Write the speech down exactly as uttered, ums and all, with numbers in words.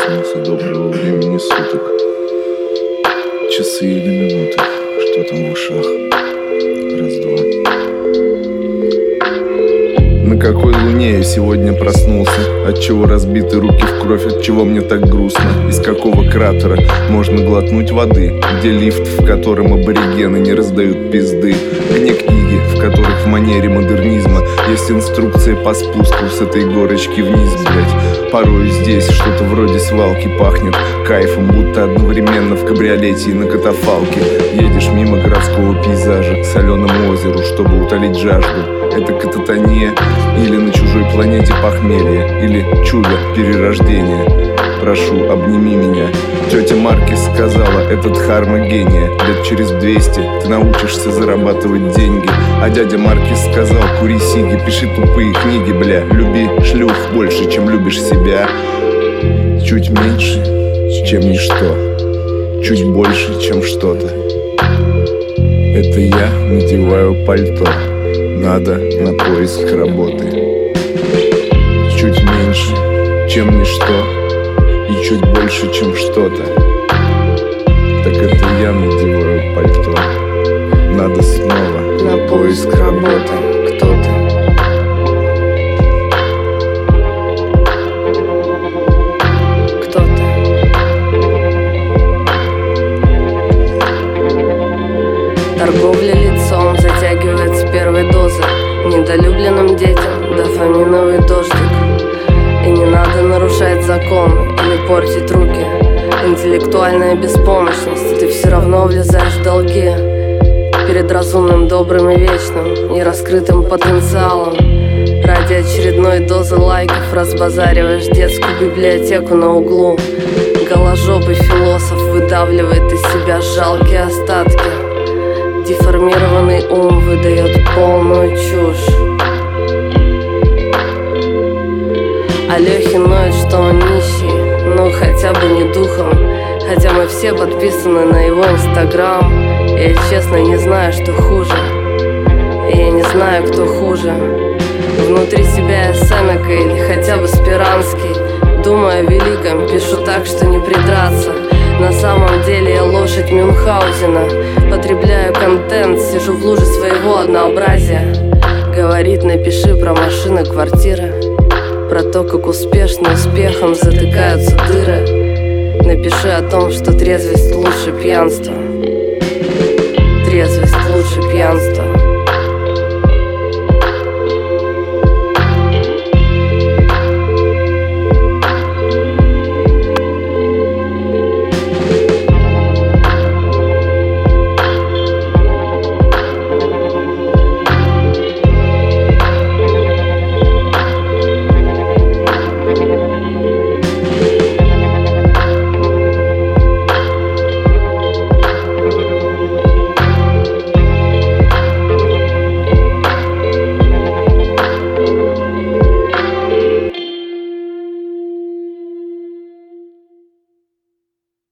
проснулся, доброго времени суток. Часы или минуты, что там в ушах? Раз-два. На какой луне я сегодня проснулся? Отчего разбиты руки в кровь? Отчего мне так грустно? Из какого кратера можно глотнуть воды? Где лифт, в котором аборигены не раздают пизды? Где книги, в которых в манере модернизма есть инструкция по спуску с этой горочки вниз, блять? Порой здесь что-то вроде свалки пахнет кайфом, будто одновременно в кабриолете и на катафалке. Едешь мимо городского пейзажа к соленому озеру, чтобы утолить жажду. Это кататония или на чужой планете похмелье, или чудо перерождения. Прошу, обними меня. Тетя Маркис сказала, этот харма гения. Лет через двести ты научишься зарабатывать деньги. А дядя Маркис сказал, кури сиги, пиши тупые книги, бля. Люби шлюх больше, чем любишь себя. Чуть меньше, чем ничто. Чуть больше, чем что-то. Это я надеваю пальто. Надо на поиск работы. Чуть меньше, чем ничто. И чуть больше, чем что-то. Так это я надеваю пальто. Надо снова на поиск работы. Кто ты? Кто ты? Торговля лицом затягивает с первой дозы. Недолюбленным детям дофаминовый дождик. И не надо нарушать закон или портить руки. Интеллектуальная беспомощность. Ты все равно влезаешь в долги перед разумным, добрым и вечным и раскрытым потенциалом. Ради очередной дозы лайков разбазариваешь детскую библиотеку на углу. Голожопый философ выдавливает из себя жалкие остатки. Деформированный ум выдает полную чушь. А Лехин ноет, что он нищий, но хотя бы не духом. Хотя мы все подписаны на его инстаграм. И я честно не знаю, что хуже. И я не знаю, кто хуже. Внутри себя я Сенека или хотя бы Спиранский. Думаю о великом, пишу так, что не придраться. На самом деле я лошадь Мюнхгаузена. Потребляю контент, сижу в луже своего однообразия. Говорит, напиши про машины, квартиры. Про то, как успешно успехом затыкаются дыры. Напиши о том, что трезвость лучше пьянства. Трезвость лучше пьянства.